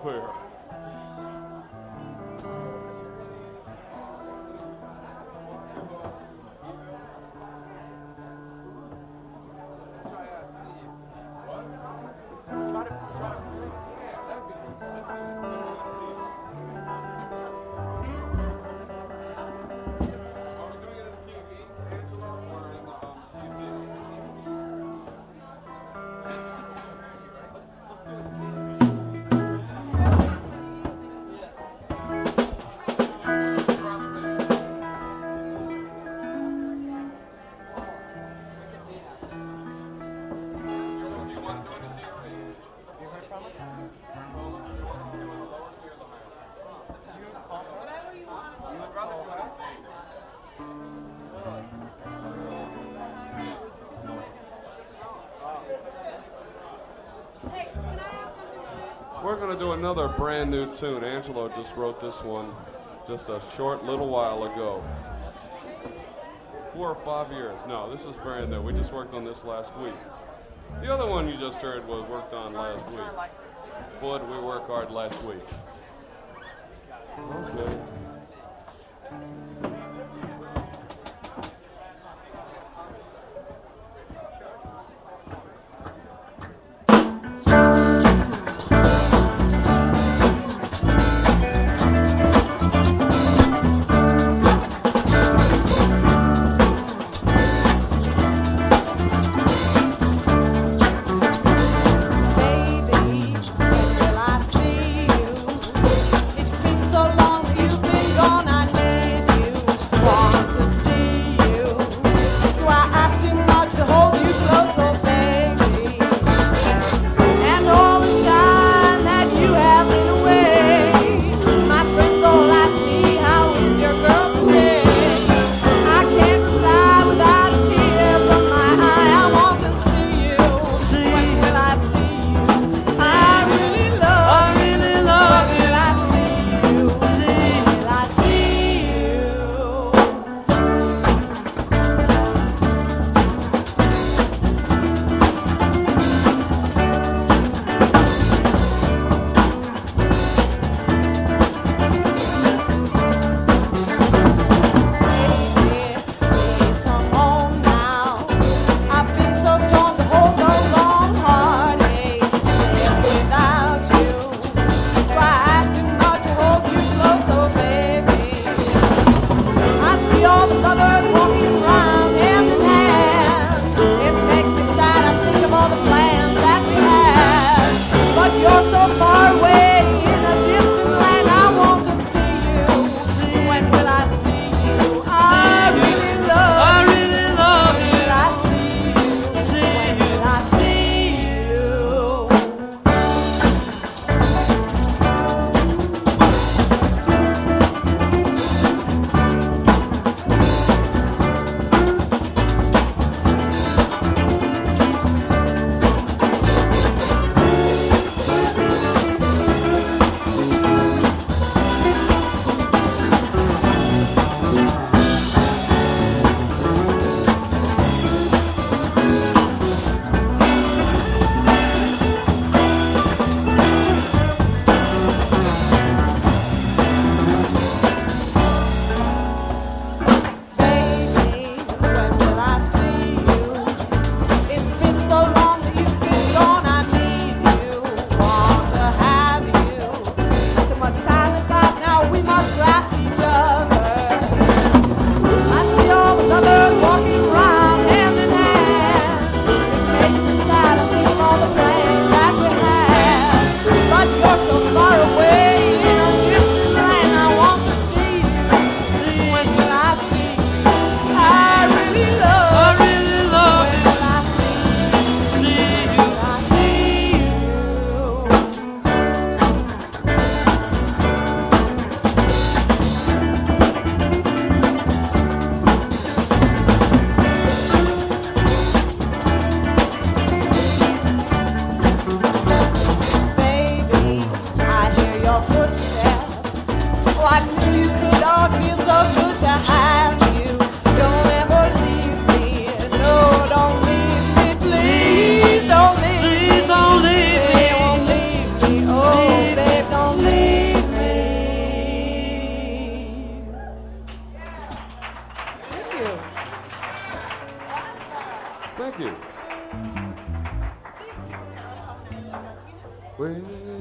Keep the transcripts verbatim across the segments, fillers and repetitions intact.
here. We're going to do another brand new tune. Angelo just wrote this one just a short little while ago. Four or five years. No, this is brand new. We just worked on this last week. The other one you just heard was worked on last week. Boy, did we work hard last week. Okay. Baby, when will I see you? It's been so long, you Thank you. Well,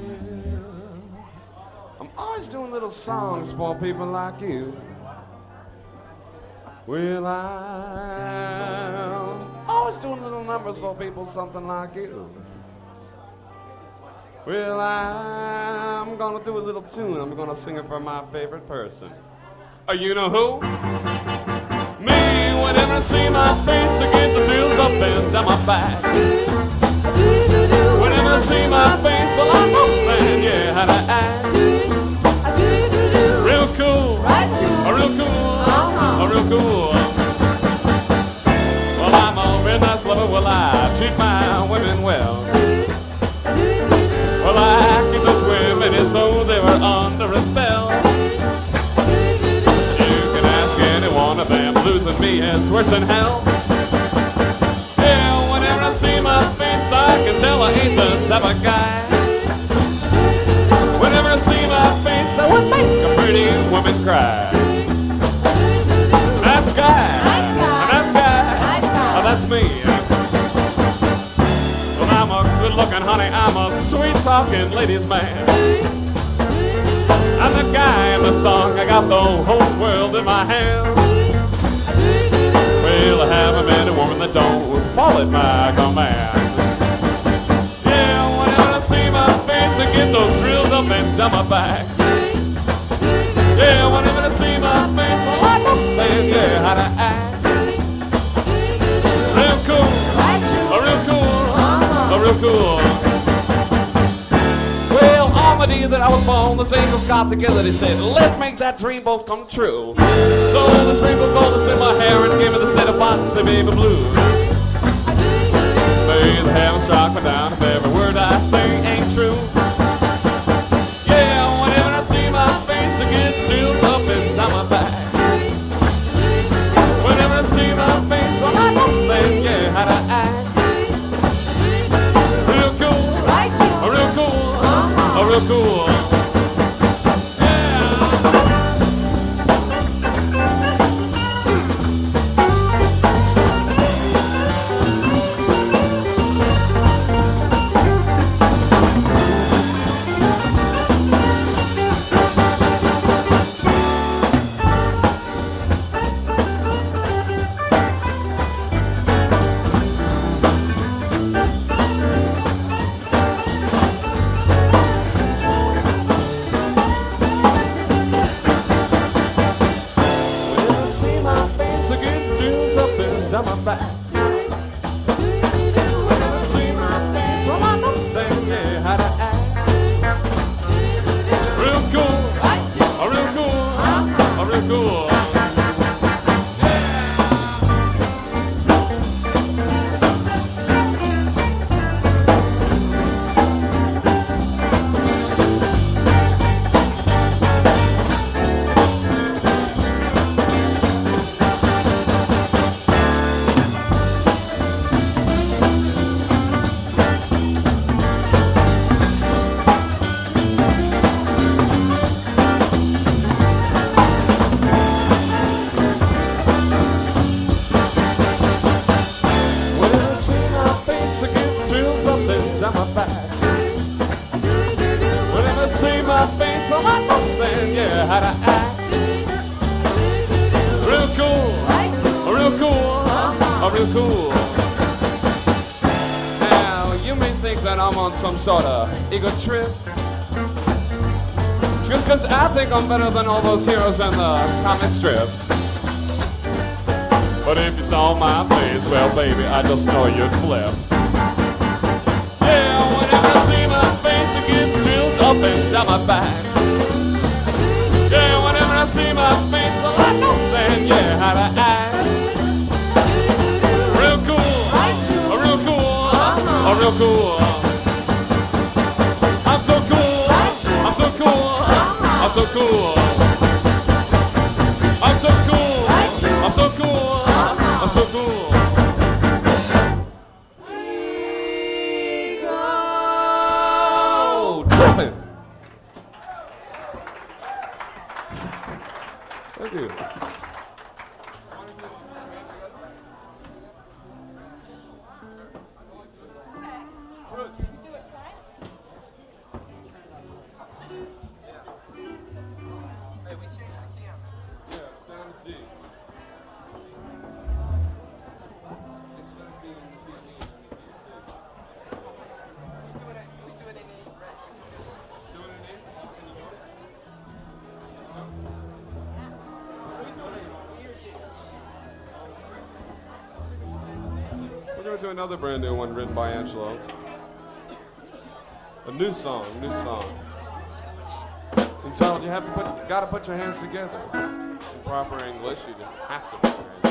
I'm always doing little songs for people like you. Well, I'm always doing little numbers for people something like you. Well, I'm gonna do a little tune. I'm gonna sing it for my favorite person. Oh, you know who? Me, whenever I see my face, I get the chills up and down my back. Whenever I see my face, well, I know then, yeah, how to act. Real cool, oh, real cool, oh, real cool. Well, I'm a real nice lover, well, I treat my women well. Well, I keep those women as though they were under a spell. You can ask any one of them, losing me is worse than hell. Yeah, whenever I see my face, I can tell I ain't the type of guy. Whenever I see my face, I would make a pretty woman cry. Nice guy, a nice guy, oh, that's me. I'm a good-looking honey, I'm a sweet-talking ladies' man. I'm the guy in the song, I got the whole world in my hand. Well, I haven't met a woman that don't fall at my command. Yeah, whenever I see my face, I get those thrills up and down my back. Yeah, whenever I see my face, well, I know then, yeah, how to act. Real cool, oh, real cool. Oh, real cool. Well, on the day that I was born, the angels got together. They said, let's make that dream both come true. So the sprinkle gold in my hair and gave me the set of Foxy Baby Blues. May the heavens strike me down if every word I say ain't true. Yeah, whenever I see my face, I get chills up and down my back. Whenever I see my face, well, I know then, yeah, how to act. Oh, real cool. Sort of ego trip. Just cause I think I'm better than all those heroes in the comic strip. But if you saw my face, well baby, I just know you'd flip. Yeah, whenever I see my face, I get chills up and down my back. Yeah, whenever I see my face, well I know then, yeah, how to act. Real cool, oh, real cool, oh, real cool. I'm so cool, I'm so cool, I'm so cool. I'm so cool, I'm so cool, I'm so cool. We go tripping. Thank you. going to do another brand new one written by Angelo. A new song, new song. Entitled, you have to put, got to put your hands together. In proper English, you just have to put your hands together.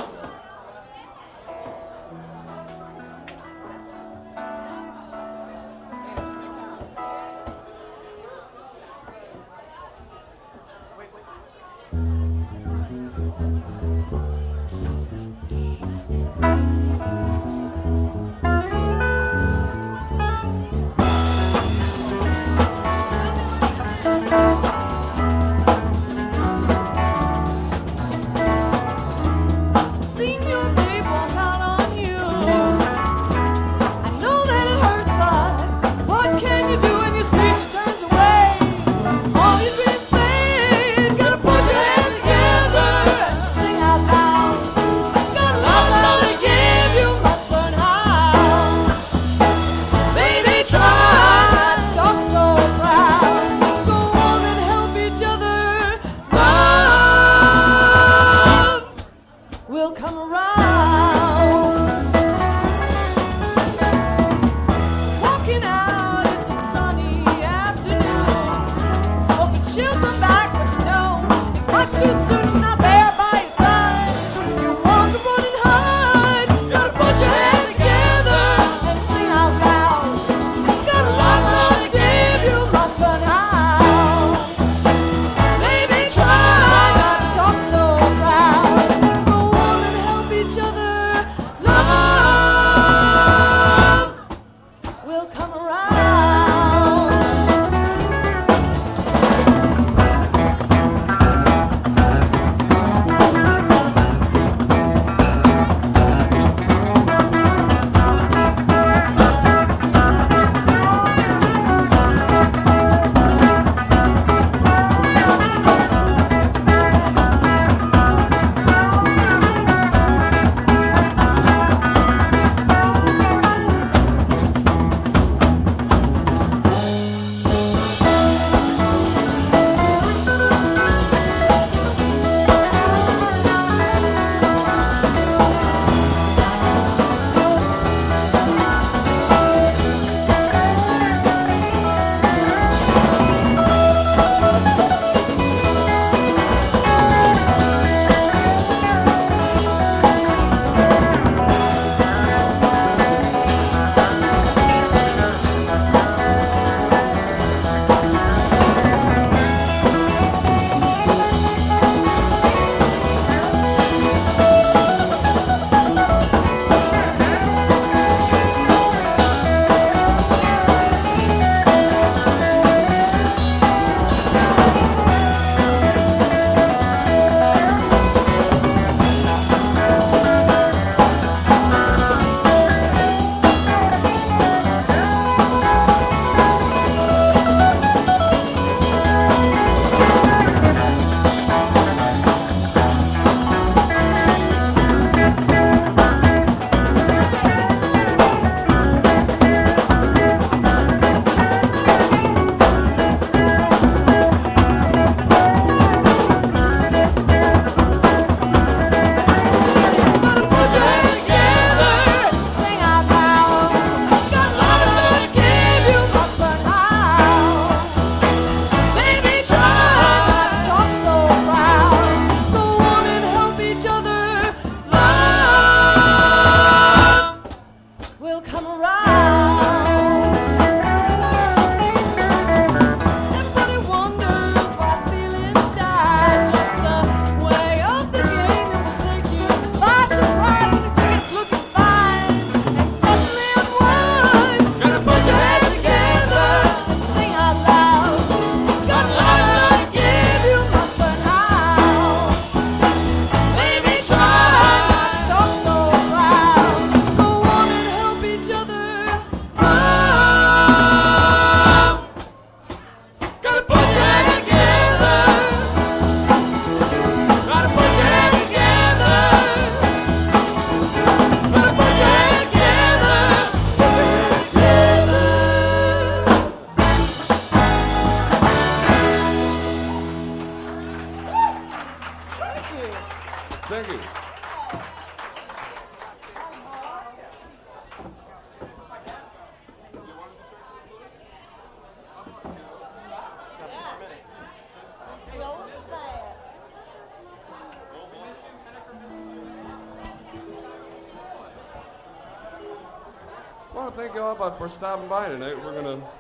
Well, thank you all for stopping by tonight. We're going to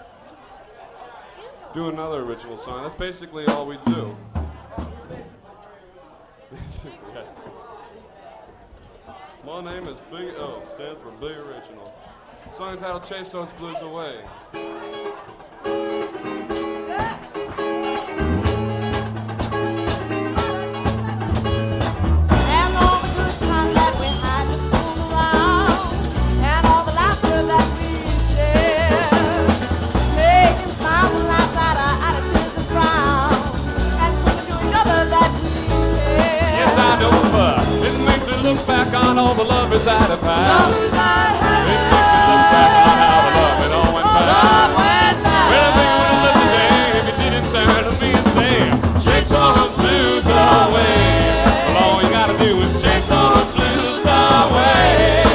do another original song. That's basically all we do. Yes. My name is Big O, stands for Big Original. Song entitled Chase Those Blues Away. Look back on all the lovers I'd have had. It makes me look back on how the love it all went bad. Well, I think I would have lived today if you didn't turn to me and say, chase all those blues away. Well, all you gotta do is chase all those blues away.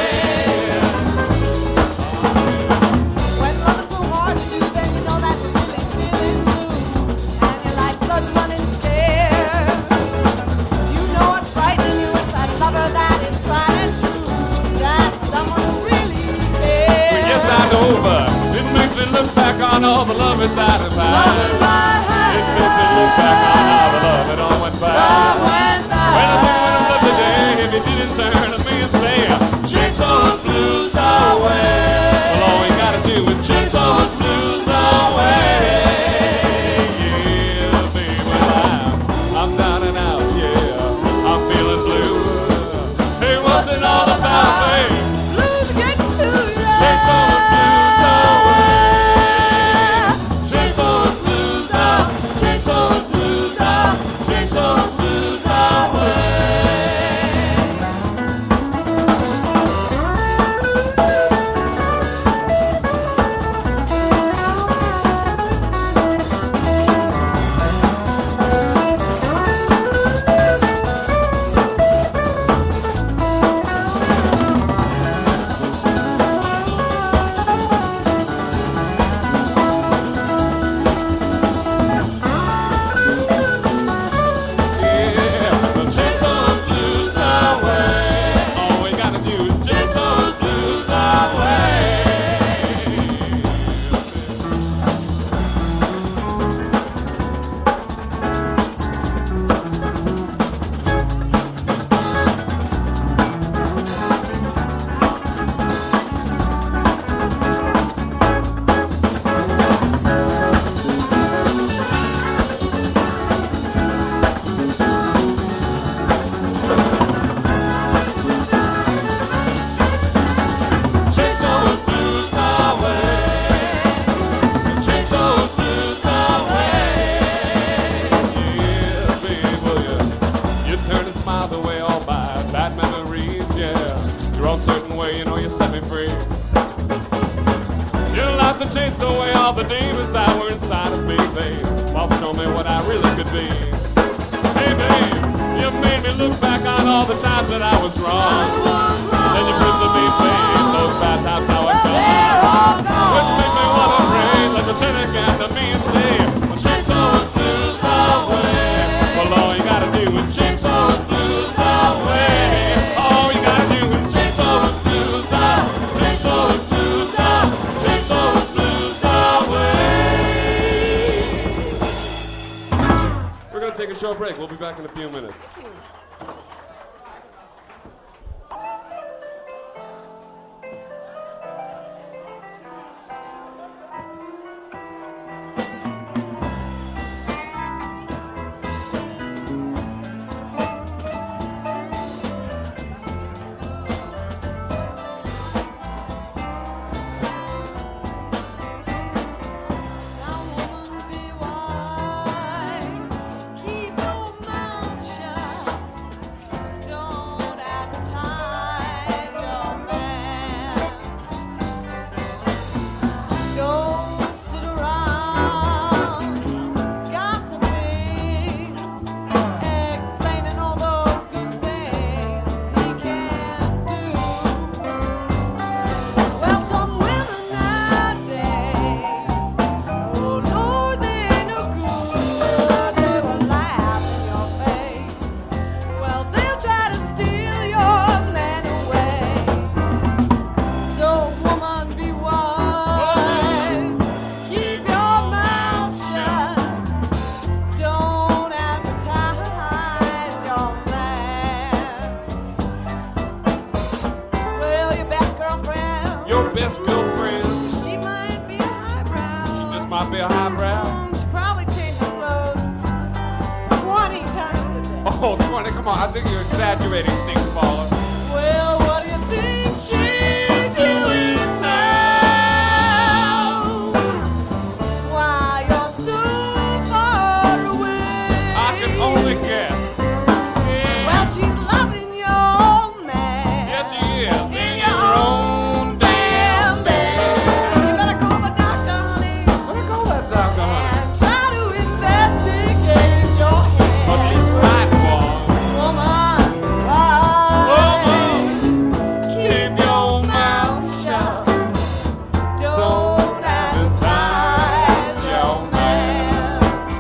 When loving's so hard to do, then you know that you're really feeling blue. And you're like blood running scared. You know what's frightening you inside a lover that over. It makes me look back on all the lovers that I've had. It makes me look back on how the love it all went bad. Well, I think I would have loved the day if you didn't turn to me and say, chase all those blues away. Well, all you gotta do is chase all those blues away. Yeah, baby, I'm, I'm down and out, yeah. I'm feeling blue. Hey, what's it all about, babe? Blues are getting to you. Chase all those blues away. Chase all those blues out. Chase all those blues out. Chase all those blues away. Break. We'll be back in a few minutes. Keep your mouth shut. Yes, girlfriend. She might be a highbrow. She just might be a highbrow. She probably changes clothes twenty times a day. Oh, twenty, come on. I think you're exaggerating things, Paula. Well, what do you think she's doing now? Why, you're so far away. I can only guess. Yeah. Well, she's loving your old man. Yes, she is. In In your your own damn bed. You better call the doctor, honey, Better call that doctor, honey. and try to investigate your head. But it's right, boy. Woman, why? Keep your mouth shut. Don't advertise your man.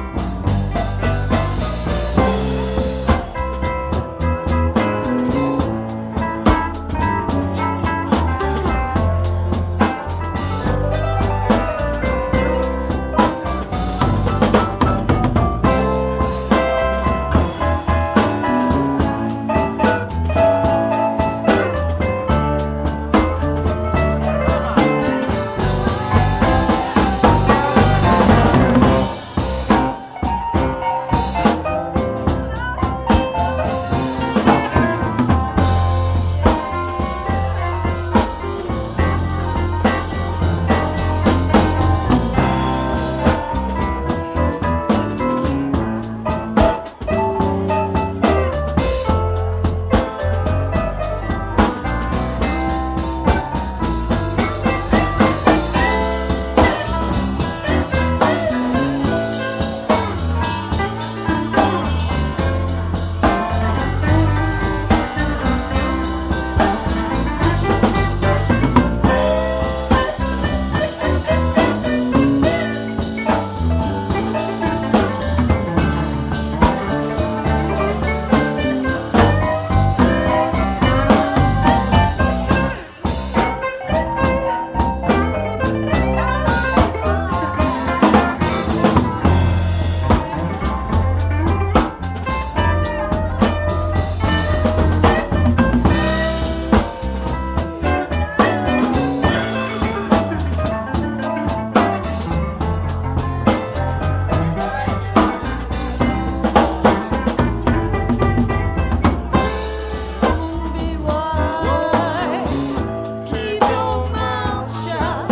Be wise, keep your mouth shut.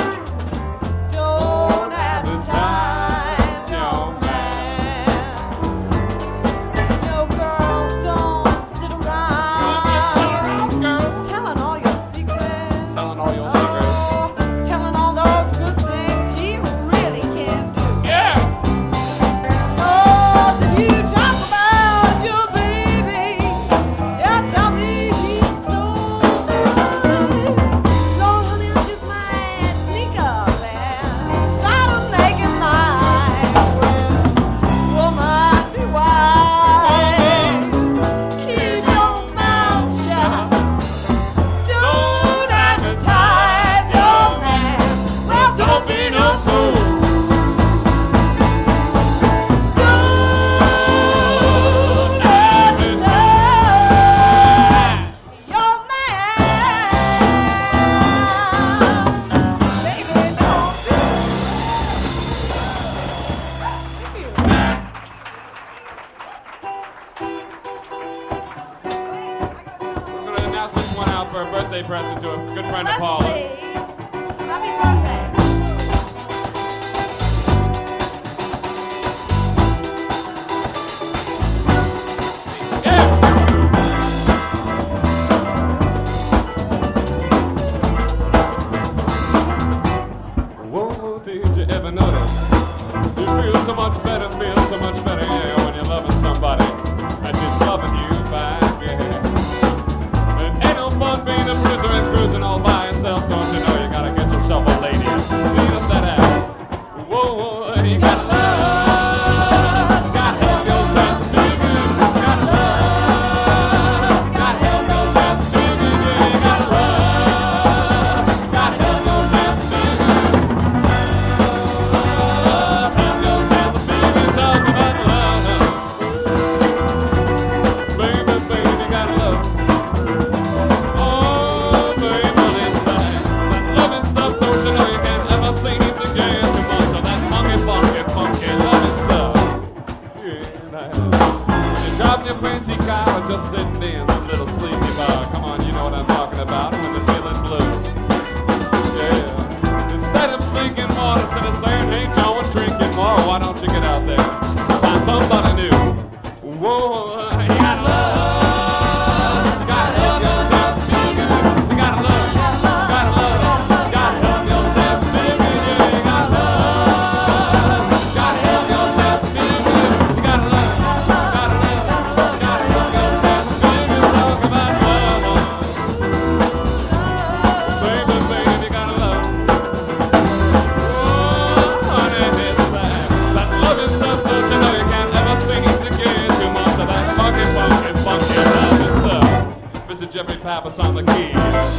Don't advertise your man. No, girls don't sit around telling all your secrets. Telling all your secrets. Oh, telling all those good things he really can't do. Yeah! Oh, if you talk about your baby, yeah, tell me he's so good. Lord, honey, I just might sneak up and try to make him mine. Well, woman, be wise. Keep your mouth shut. Don't advertise your man. Well, don't be no fool. Don't advertise your man. Baby, don't do it. We're going to announce this one out for a birthday present to a good friend of Paula's. Leslie, happy birthday. Yeah! Whoa, did you ever notice? You feel so much better, feel so much better, yeah, when you're loving somebody and she's loving you back, yeah. It ain't no fun being a bruiser and cruising all by yourself, don't you know? You gotta get yourself a lady. Pappas on the keys.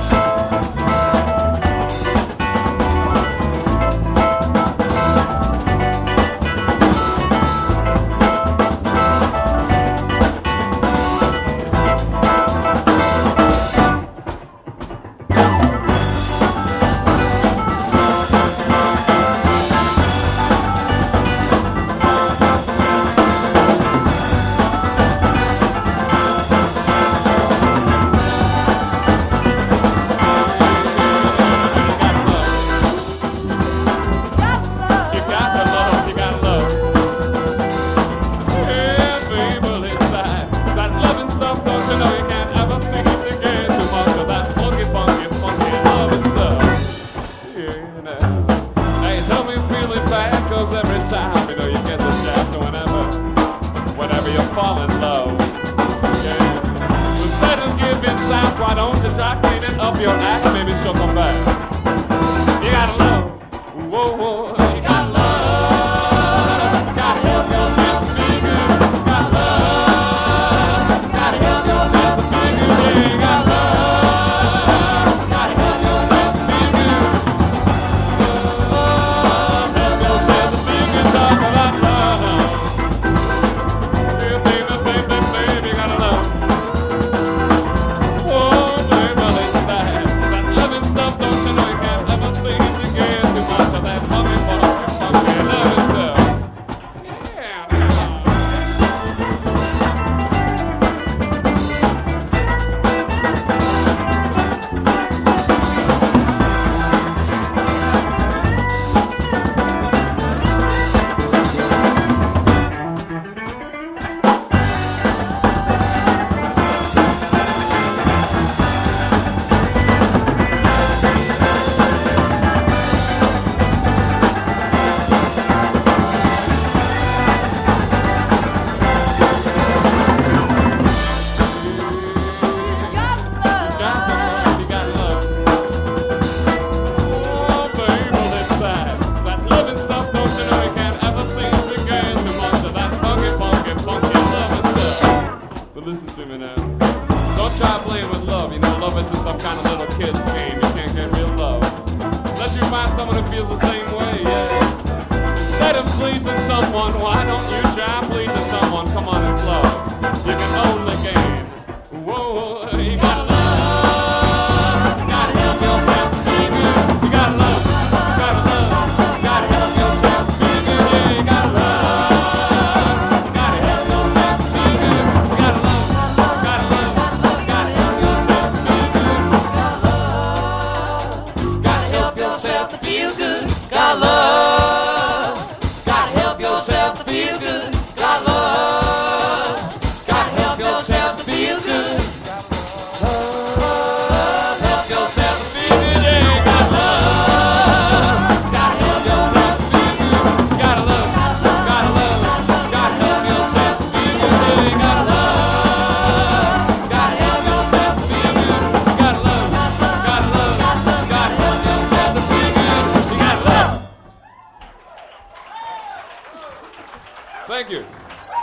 Thank you.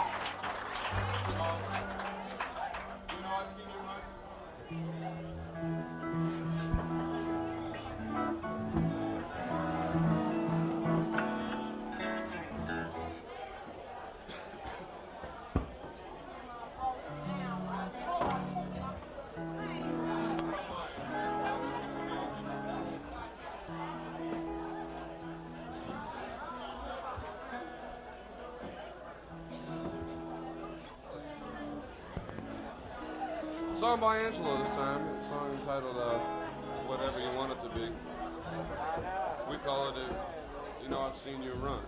Song by Angelo this time. It's a song entitled uh, Whatever You Want It to Be. We call it, a, You Know I've Seen You Run.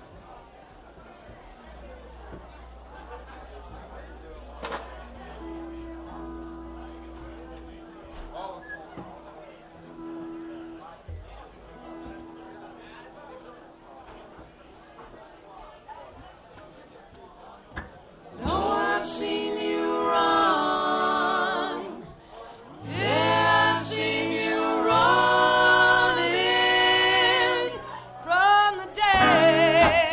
From the day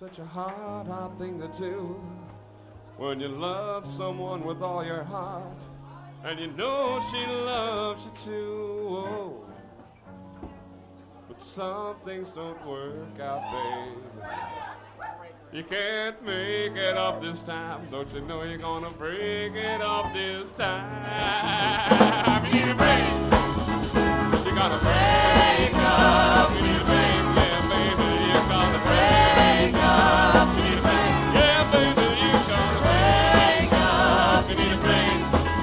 such a hard, hard thing to do. When you love someone with all your heart, and you know she loves you too. Oh. But some things don't work out, babe. You can't make it up this time. Don't you know you're gonna break it up this time? You need a break. You're gonna break up. You need a break, yeah, baby. You're gonna break up. You need a break, yeah, baby. You're gonna break up. You need a break.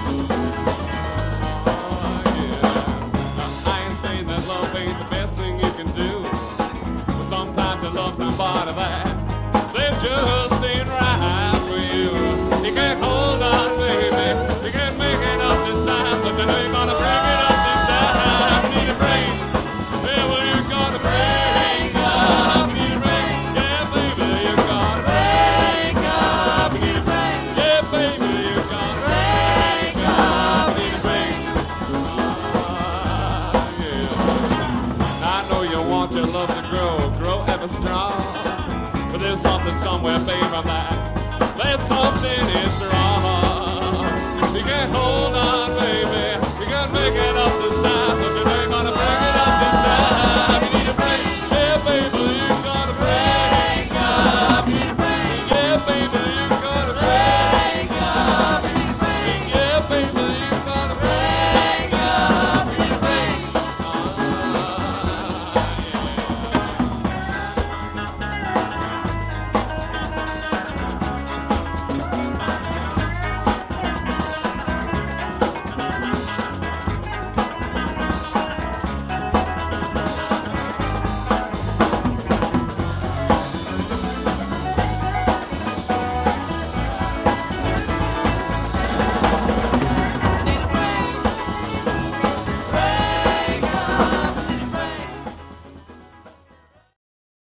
Oh, yeah. Now, I ain't saying that love ain't the best thing you can do, but sometimes you love somebody that they just ain't right for you. You can't hold on, baby. You can't make it up this time, but you know you're gonna break it up this time. You need a break. Yeah, well, you're gonna break up. You need a break. Yeah, baby, you're gonna break up. You need a break. Yeah, baby, you're gonna break up. You need a break. Ah, yeah. I know you want your love to grow, grow ever strong. But there's something somewhere, babe, on that